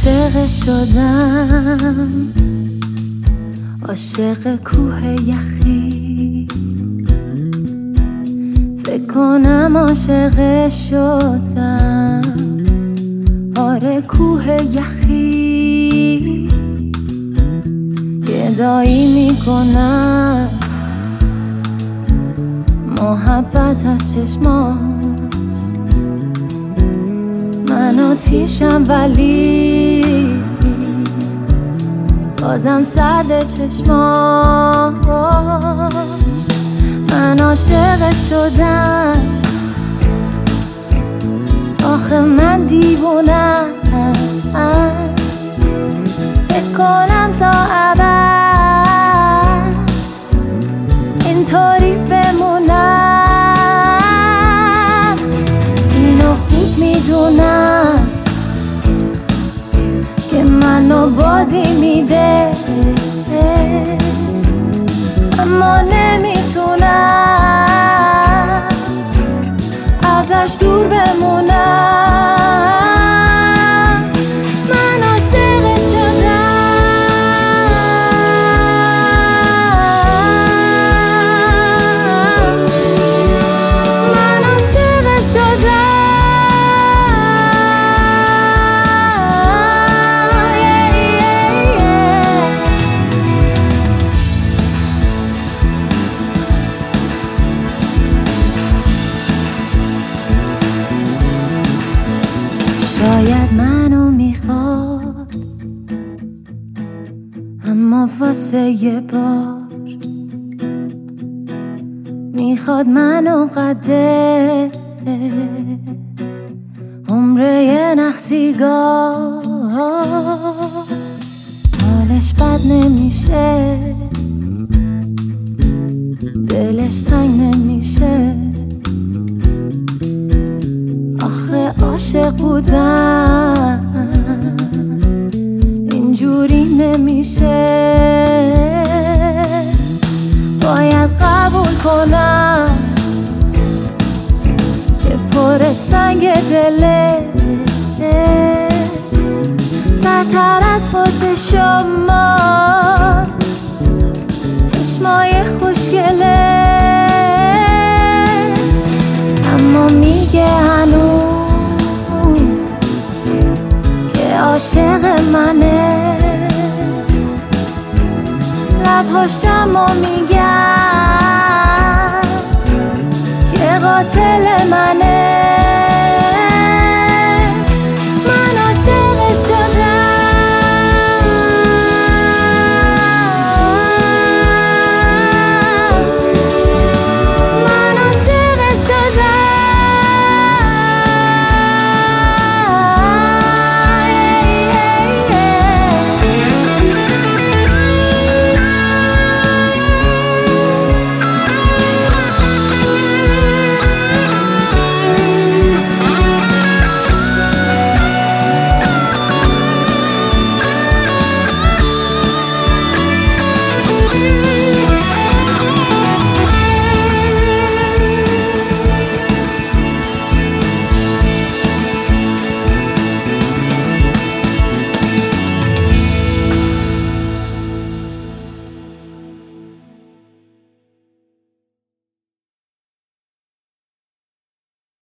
عاشق شدم، عاشق کوه یخی. فکر کنم عاشق شدم، آره کوه یخی. گدایی میکنم، محبت از چشماش. من آتیشم ولی بازم سرد چشماش. من عاشق شدم، آخه من دیوونم. فکر کنم تا ابد اینطوری بمونم. اینو خوب میدونم که منو بازی میده، اما نمیتونم ازش دور بمونم. من عاشق شدم، من عاشق شدم. شاید منو میخواد، اما واسه یه بار میخواد منو قده عمره نخسیگاه. حالش بد نمیشه، دلش تنگ نمیشه. عاشق بودن اینجوری نمیشه. باید قبول کنم که پر سنگ دلش سرتر از خود شما. چشمای خوشگلش اما میگه هنوز عاشق منه. لبهاشمو میگن که قاتل منه.